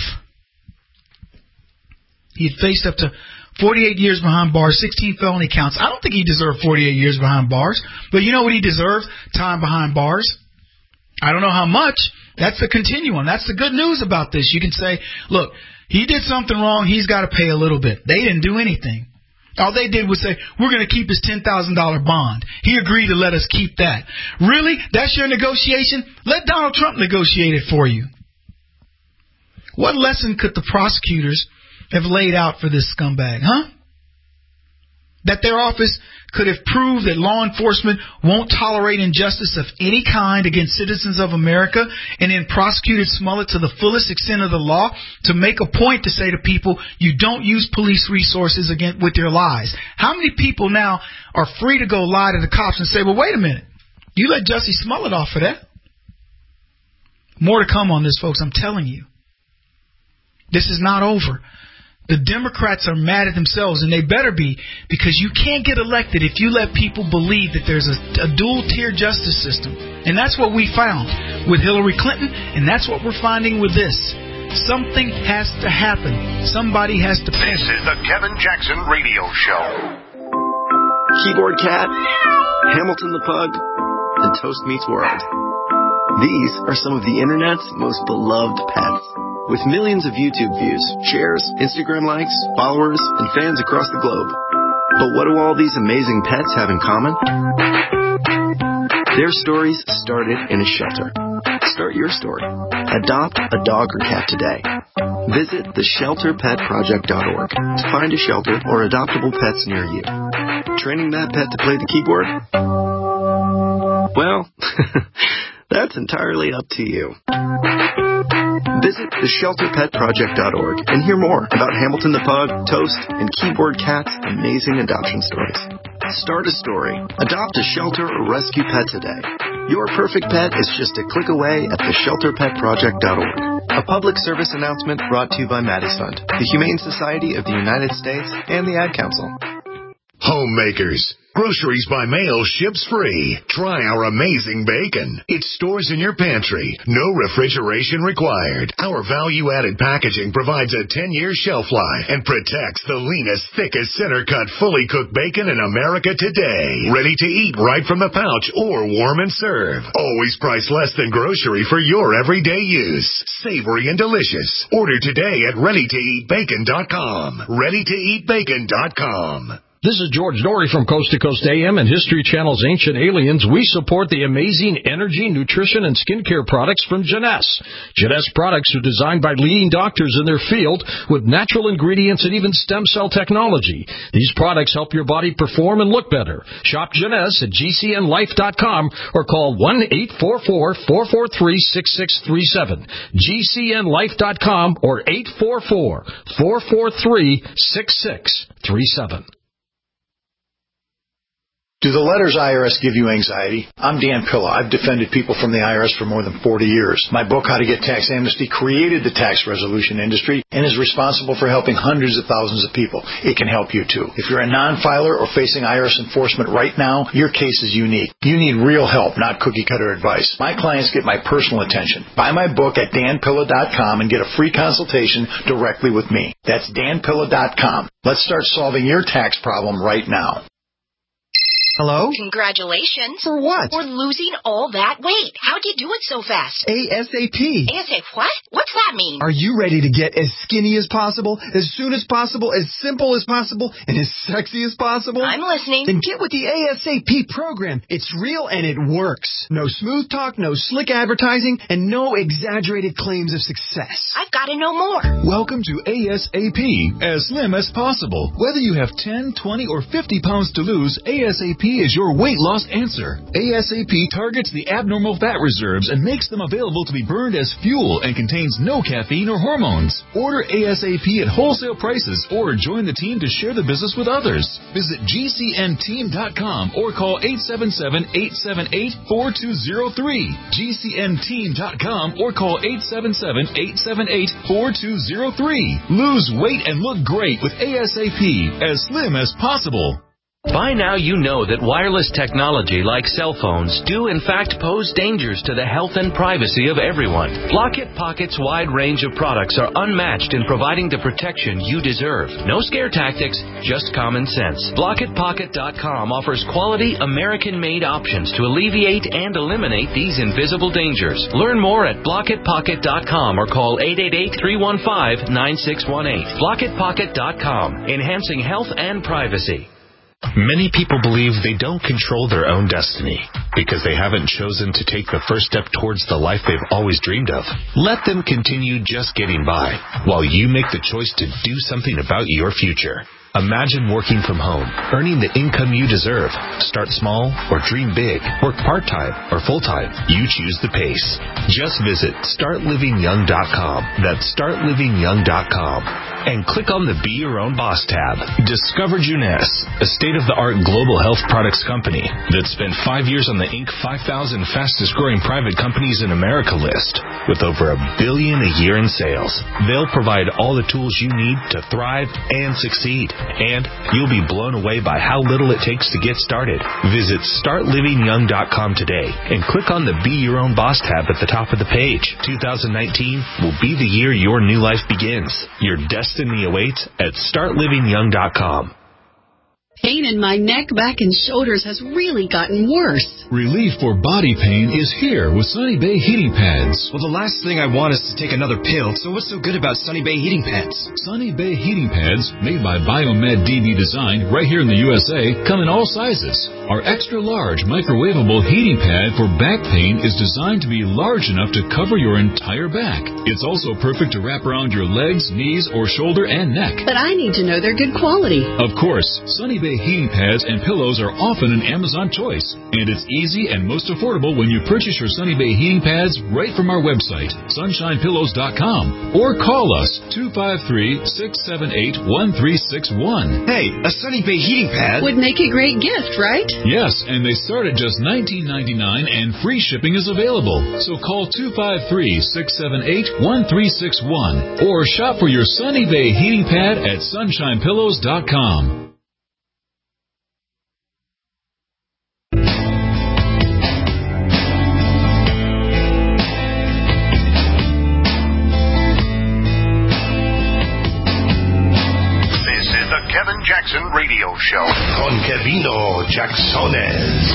Speaker 4: He had faced up to forty-eight years behind bars, sixteen felony counts. I don't think he deserved forty-eight years behind bars, but you know what he deserved? Time behind bars. I don't know how much. That's the continuum. That's the good news about this. You can say, look, he did something wrong. He's got to pay a little bit. They didn't do anything. All they did was say, we're going to keep his ten thousand dollars bond. He agreed to let us keep that. Really? That's your negotiation? Let Donald Trump negotiate it for you. What lesson could the prosecutors have laid out for this scumbag, huh? That their office could have proved that law enforcement won't tolerate injustice of any kind against citizens of America, and then prosecuted Smollett to the fullest extent of the law to make a point to say to people, you don't use police resources against, with your lies. How many people now are free to go lie to the cops and say, well, wait a minute, you let Jussie Smollett off for that? More to come on this, folks, I'm telling you. This is not over. The Democrats are mad at themselves, and they better be, because you can't get elected if you let people believe that there's a, a dual-tier justice system. And that's what we found with Hillary Clinton, and that's what we're finding with this. Something has to happen. Somebody has to pay.
Speaker 2: This is the Kevin Jackson Radio Show.
Speaker 8: Keyboard Cat, Hamilton the Pug, and Toast Meets World. These are some of the Internet's most beloved pets. With millions of YouTube views, shares, Instagram likes, followers, and fans across the globe. But what do all these amazing pets have in common? Their stories started in a shelter. Start your story. Adopt a dog or cat today. Visit the shelter pet project dot org to find a shelter or adoptable pets near you. Training that pet to play the keyboard? Well, that's entirely up to you. Visit the shelter pet project dot org and hear more about Hamilton the Pug, Toast, and Keyboard Cat's amazing adoption stories. Start a story. Adopt a shelter or rescue pet today. Your perfect pet is just a click away at the shelter pet project dot org. A public service announcement brought to you by Maddie's Fund, the Humane Society of the United States, and the Ad Council.
Speaker 2: Homemakers. Groceries by mail ships free. Try our amazing bacon. It stores in your pantry. No refrigeration required. Our value-added packaging provides a ten-year shelf life and protects the leanest, thickest, center-cut, fully cooked bacon in America today. Ready to eat right from the pouch or warm and serve. Always priced less than grocery for your everyday use. Savory and delicious. Order today at ready to eat bacon dot com. ready to eat bacon dot com.
Speaker 3: This is George Dory from Coast to Coast A M and History Channel's Ancient Aliens. We support the amazing energy, nutrition, and skincare products from Jeunesse. Jeunesse products are designed by leading doctors in their field with natural ingredients and even stem cell technology. These products help your body perform and look better. Shop Jeunesse at G C N life dot com or call one eight four four, four four three, six six three seven. G C N life dot com or eight four four, four four three, six six three seven.
Speaker 5: Do the letters I R S give you anxiety? I'm Dan Pilla. I've defended people from the I R S for more than forty years. My book, How to Get Tax Amnesty, created the tax resolution industry and is responsible for helping hundreds of thousands of people. It can help you, too. If you're a non-filer or facing I R S enforcement right now, your case is unique. You need real help, not cookie-cutter advice. My clients get my personal attention. Buy my book at dan pilla dot com and get a free consultation directly with me. That's dan pilla dot com. Let's start solving your tax problem right now.
Speaker 6: Hello?
Speaker 7: Congratulations.
Speaker 6: For what?
Speaker 7: For losing all that weight. How'd you do it so fast?
Speaker 6: ASAP.
Speaker 7: ASAP what? What's that mean?
Speaker 6: Are you ready to get as skinny as possible, as soon as possible, as simple as possible, and as sexy as possible?
Speaker 7: I'm listening.
Speaker 6: Then get with the ASAP program. It's real and it works. No smooth talk, no slick advertising, and no exaggerated claims of success.
Speaker 7: I've got to know more.
Speaker 9: Welcome to ASAP, as slim as possible. Whether you have ten, twenty, or fifty pounds to lose, ASAP is your weight loss answer. ASAP targets the abnormal fat reserves and makes them available to be burned as fuel and contains no caffeine or hormones. Order ASAP at wholesale prices or join the team to share the business with others. Visit G C N team dot com or call eight seven seven, eight seven eight, four two zero three. G C N team dot com or call eight seven seven, eight seven eight, four two zero three. Lose weight and look great with ASAP, as slim as possible.
Speaker 10: By now you know that wireless technology like cell phones do in fact pose dangers to the health and privacy of everyone. Blockit Pocket's wide range of products are unmatched in providing the protection you deserve. No scare tactics, just common sense. Blockit Pocket dot com offers quality American-made options to alleviate and eliminate these invisible dangers. Learn more at Blockit Pocket dot com or call eight eight eight, three one five, nine six one eight. Blockit Pocket dot com, enhancing health and privacy.
Speaker 25: Many people believe they don't control their own destiny because they haven't chosen to take the first step towards the life they've always dreamed of. Let them continue just getting by while you make the choice to do something about your future. Imagine working from home, earning the income you deserve. Start small or dream big. Work part-time or full-time. You choose the pace. Just visit start living young dot com. That's start living young dot com. And click on the Be Your Own Boss tab. Discover Jeunesse, a state-of-the-art global health products company that spent five years on the Inc five thousand fastest-growing private companies in America list with over a billion a year in sales. They'll provide all the tools you need to thrive and succeed. And you'll be blown away by how little it takes to get started. Visit start living young dot com today and click on the Be Your Own Boss tab at the top of the page. two thousand nineteen will be the year your new life begins. Your destiny awaits at start living young dot com.
Speaker 11: Pain in my neck, back, and shoulders has really gotten worse.
Speaker 9: Relief for body pain is here with Sunny Bay Heating Pads.
Speaker 6: Well, the last thing I want is to take another pill, so what's so good about Sunny Bay Heating Pads?
Speaker 9: Sunny Bay Heating Pads, made by Biomed D B Design right here in the U S A, come in all sizes. Our extra-large microwavable heating pad for back pain is designed to be large enough to cover your entire back. It's also perfect to wrap around your legs, knees, or shoulder and neck.
Speaker 11: But I need to know they're good quality.
Speaker 9: Of course, Sunny Bay heating pads and pillows are often an Amazon choice, and it's easy and most affordable when you purchase your Sunny Bay heating pads right from our website, sunshine pillows dot com, or call us two five three, six seven eight, one three six one.
Speaker 6: Hey, a Sunny Bay heating pad
Speaker 11: would make a great gift, right?
Speaker 9: Yes, and they start at just nineteen ninety-nine and free shipping is available. So call two five three, six seven eight, one three six one or shop for your Sunny Bay heating pad at sunshine pillows dot com.
Speaker 2: Kevin Jackson Radio Show con Kevino Jacksones.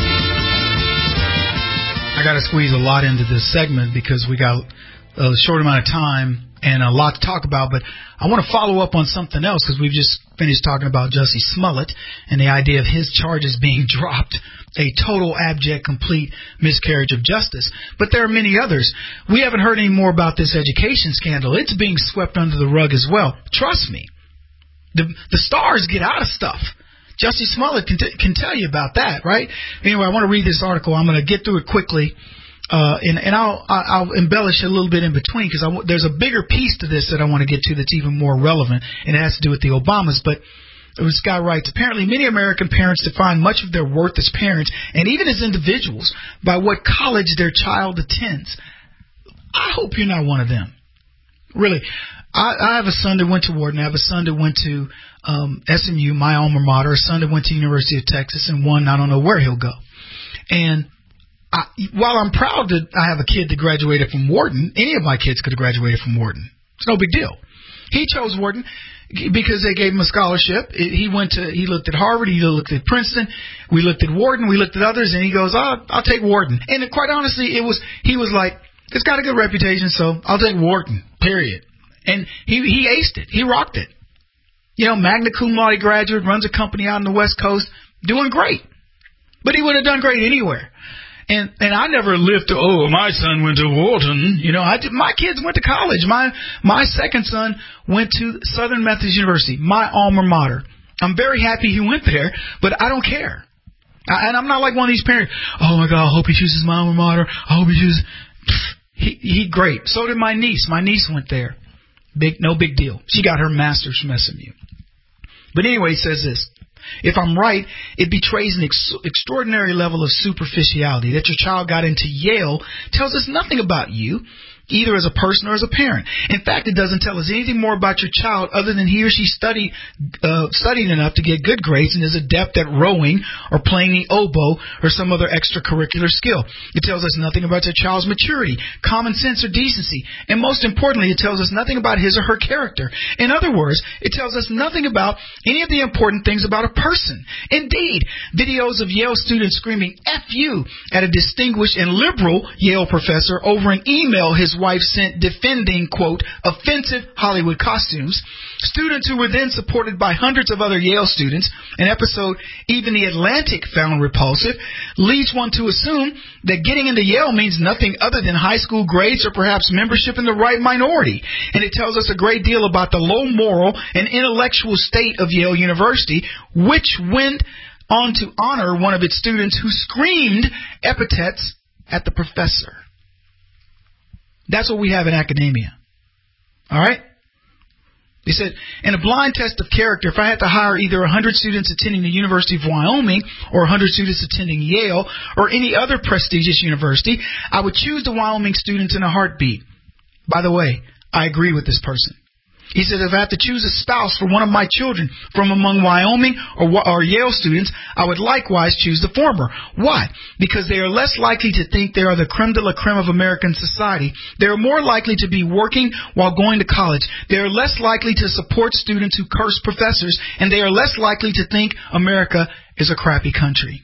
Speaker 4: I got to squeeze a lot into this segment because we got a short amount of time and a lot to talk about, but I want to follow up on something else because we've just finished talking about Jussie Smollett and the idea of his charges being dropped, a total, abject, complete miscarriage of justice. But there are many others. We haven't heard any more about this education scandal. It's being swept under the rug as well. Trust me. The the stars get out of stuff. Jussie Smollett can, t- can tell you about that, right? Anyway, I want to read this article. I'm going to get through it quickly, uh, and, and I'll, I'll embellish a little bit in between because w- there's a bigger piece to this that I want to get to that's even more relevant, and it has to do with the Obamas. But this guy writes, apparently many American parents define much of their worth as parents and even as individuals by what college their child attends. I hope you're not one of them. Really. I, I have a son that went to Wharton. I have a son that went to um, S M U, my alma mater, a son that went to University of Texas, and one I don't know where he'll go. And I, while I'm proud that I have a kid that graduated from Wharton, any of my kids could have graduated from Wharton. It's no big deal. He chose Wharton. because they gave him a scholarship. He went to, he looked at Harvard, he looked at Princeton, we looked at Wharton, we looked at others, and he goes, oh, I'll take Wharton. And quite honestly, it was, he was like, it's got a good reputation, so I'll take Wharton, period. And he, he aced it. He rocked it. You know, magna cum laude graduate, runs a company out on the West Coast, doing great. But he would have done great anywhere. And and I never lived to, oh, my son went to Wharton. You know, I did, my kids went to college. My my second son went to Southern Methodist University, my alma mater. I'm very happy he went there, but I don't care. I, and I'm not like one of these parents, oh, my God, I hope he chooses my alma mater. I hope he chooses. Pfft, he, he great. So did my niece. My niece went there. Big, no big deal. She got her master's from S M U. But anyway, it says this. If I'm right, it betrays an ex- extraordinary level of superficiality. That your child got into Yale tells us nothing about you, either as a person or as a parent. In fact, it doesn't tell us anything more about your child other than he or she studied, uh, studied enough to get good grades and is adept at rowing or playing the oboe or some other extracurricular skill. It tells us nothing about your child's maturity, common sense, or decency. And most importantly, it tells us nothing about his or her character. In other words, it tells us nothing about any of the important things about a person. Indeed, videos of Yale students screaming F you at a distinguished and liberal Yale professor over an email his wife sent defending, quote, offensive Hollywood costumes. Students who were then supported by hundreds of other Yale students, an episode even The Atlantic found repulsive, leads one to assume that getting into Yale means nothing other than high school grades or perhaps membership in the right minority. And it tells us a great deal about the low moral and intellectual state of Yale University, which went on to honor one of its students who screamed epithets at the professor. That's what we have in academia. All right? He said, in a blind test of character, if I had to hire either one hundred students attending the University of Wyoming or one hundred students attending Yale or any other prestigious university, I would choose the Wyoming students in a heartbeat. By the way, I agree with this person. He said, if I had to choose a spouse for one of my children from among Wyoming or, or Yale students, I would likewise choose the former. Why? Because they are less likely to think they are the creme de la creme of American society. They are more likely to be working while going to college. They are less likely to support students who curse professors, and they are less likely to think America is a crappy country.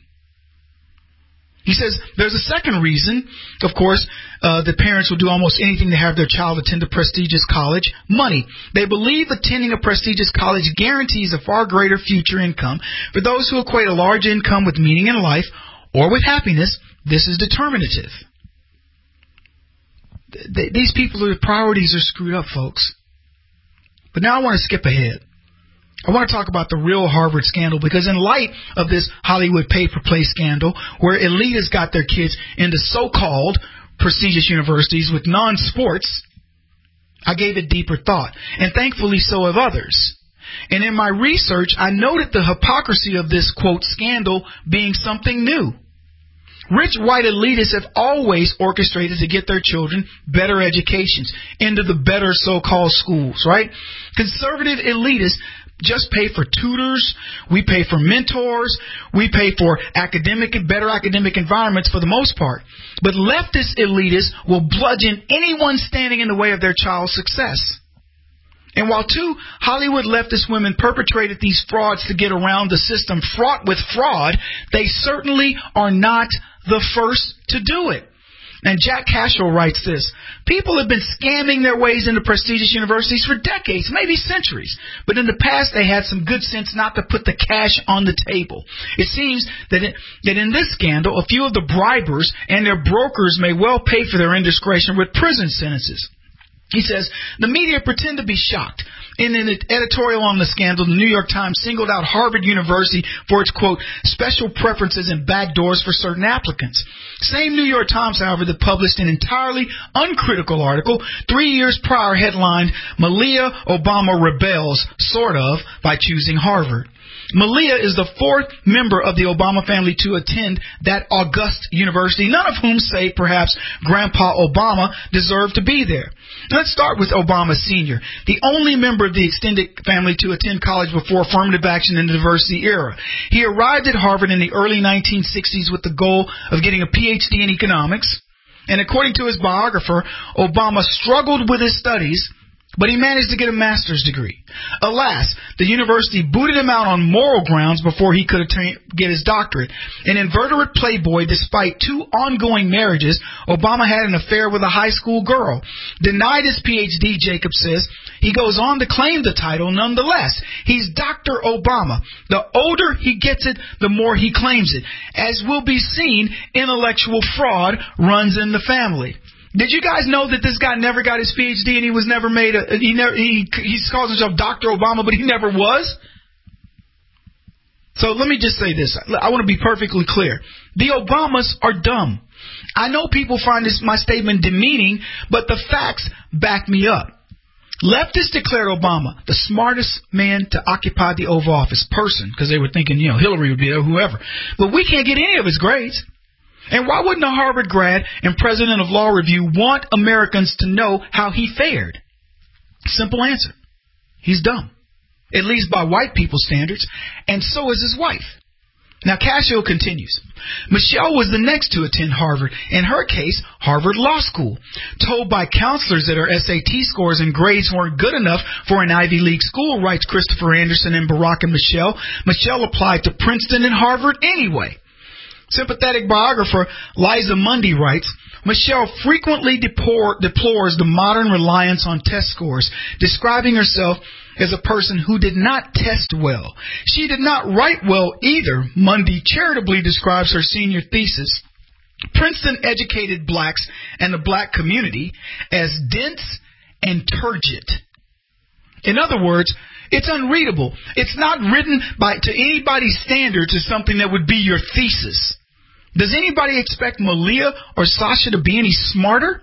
Speaker 4: He says there's a second reason, of course, uh, that parents will do almost anything to have their child attend a prestigious college: money. They believe attending a prestigious college guarantees a far greater future income. For those who equate a large income with meaning in life or with happiness, this is determinative. Th- these people's priorities are screwed up, folks. But now I want to skip ahead. I want to talk about the real Harvard scandal, because in light of this Hollywood pay-for-play scandal, where elitists got their kids into so-called prestigious universities with non-sports, I gave it deeper thought, and thankfully so have others. And in my research, I noted the hypocrisy of this, quote, scandal being something new. Rich white elitists have always orchestrated to get their children better educations, into the better so-called schools, right? Conservative elitists just pay for tutors, we pay for mentors, we pay for academic and better academic environments for the most part. But leftist elitists will bludgeon anyone standing in the way of their child's success. And while two Hollywood leftist women perpetrated these frauds to get around the system fraught with fraud, they certainly are not the first to do it. And Jack Cashel writes this: people have been scamming their ways into prestigious universities for decades, maybe centuries. But in the past, they had some good sense not to put the cash on the table. It seems that, it, that in this scandal, a few of the bribers and their brokers may well pay for their indiscretion with prison sentences. He says, the media pretend to be shocked. In an editorial on the scandal, the New York Times singled out Harvard University for its, quote, special preferences and backdoors for certain applicants. Same New York Times, however, that published an entirely uncritical article three years prior headlined, Malia Obama Rebels, sort of, by choosing Harvard. Malia is the fourth member of the Obama family to attend that august university, none of whom say perhaps Grandpa Obama deserved to be there. Let's start with Obama Senior, the only member of the extended family to attend college before affirmative action in the diversity era. He arrived at Harvard in the early nineteen sixties with the goal of getting a P H D in economics. And according to his biographer, Obama struggled with his studies but he managed to get a master's degree. Alas, the university booted him out on moral grounds before he could attain, get his doctorate. An inveterate playboy, despite two ongoing marriages, Obama had an affair with a high school girl. Denied his P H D, Jacob says. He goes on to claim the title nonetheless. He's Doctor Obama. The older he gets it, the more he claims it. As will be seen, intellectual fraud runs in the family. Did you guys know that this guy never got his P H D and he was never made a, he never, he, he calls himself Doctor Obama, but he never was? So let me just say this. I want to be perfectly clear. The Obamas are dumb. I know people find this, my statement demeaning, but the facts back me up. Leftists declared Obama the smartest man to occupy the Oval Office person, because they were thinking, you know, Hillary would be there, whoever. But we can't get any of his grades. And why wouldn't a Harvard grad and president of Law Review want Americans to know how he fared? Simple answer. He's dumb. At least by white people's standards. And so is his wife. Now, Cascio continues. Michelle was the next to attend Harvard. In her case, Harvard Law School. Told by counselors that her S A T scores and grades weren't good enough for an Ivy League school, writes Christopher Anderson and Barack and Michelle. Michelle applied to Princeton and Harvard anyway. Sympathetic biographer Liza Mundy writes, Michelle frequently deplore, deplores the modern reliance on test scores, describing herself as a person who did not test well. She did not write well either. Mundy charitably describes her senior thesis. Princeton educated blacks and the black community as dense and turgid. In other words, it's unreadable. It's not written by to anybody's standards as something that would be your thesis. Does anybody expect Malia or Sasha to be any smarter?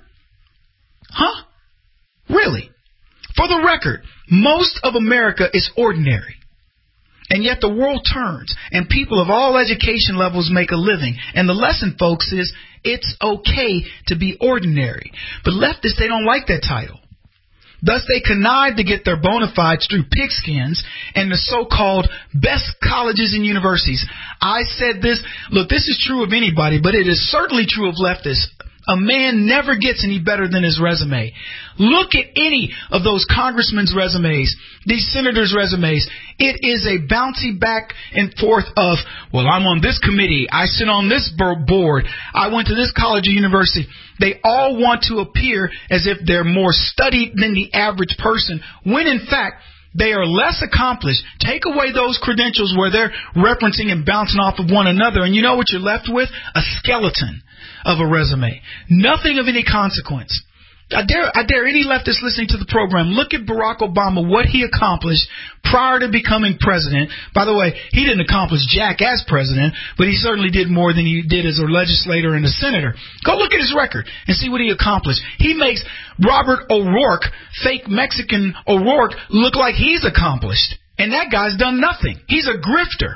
Speaker 4: Huh? Really? For the record, most of America is ordinary. And yet the world turns, and people of all education levels make a living. And the lesson, folks, is it's okay to be ordinary. But leftists, they don't like that title. Thus, they connive to get their bona fides through pigskins and the so-called best colleges and universities. I said this. Look, this is true of anybody, but it is certainly true of leftists. A man never gets any better than his resume. Look at any of those congressmen's resumes, these senators' resumes. It is a bouncy back and forth of, well, I'm on this committee. I sit on this board. I went to this college or university. They all want to appear as if they're more studied than the average person, when in fact, they are less accomplished. Take away those credentials where they're referencing and bouncing off of one another, and you know what you're left with? A skeleton of a resume. Nothing of any consequence. I dare, I dare any leftist listening to the program, look at Barack Obama, what he accomplished prior to becoming president. By the way, he didn't accomplish jack as president, but he certainly did more than he did as a legislator and a senator. Go look at his record and see what he accomplished. He makes Robert O'Rourke, fake Mexican O'Rourke, look like he's accomplished. And that guy's done nothing. He's a grifter.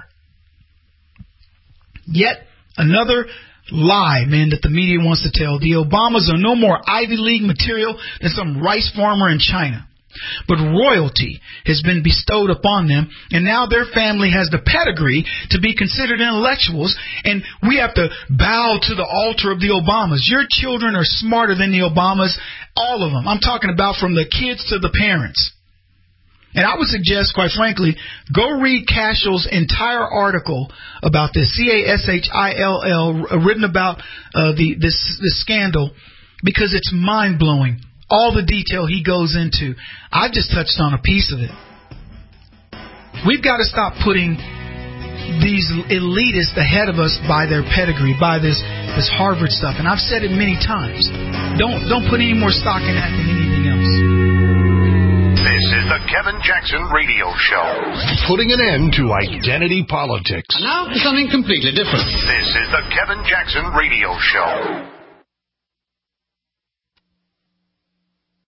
Speaker 4: Yet another lie, man, that the media wants to tell. The Obamas are no more Ivy League material than some rice farmer in China. But royalty has been bestowed upon them, and now their family has the pedigree to be considered intellectuals, and we have to bow to the altar of the Obamas. Your children are smarter than the Obamas, all of them. I'm talking about from the kids to the parents. And I would suggest, quite frankly, go read Cashill's entire article about this, C A S H I L L, written about uh, the this, this scandal, because it's mind-blowing, all the detail he goes into. I've just touched on a piece of it. We've got to stop putting these elitists ahead of us by their pedigree, by this, this Harvard stuff. And I've said it many times. Don't, don't put any more stock in that than anything else.
Speaker 2: This is the Kevin Jackson Radio Show. Putting an end to identity politics.
Speaker 1: And now for something completely different.
Speaker 2: This is the Kevin Jackson Radio Show.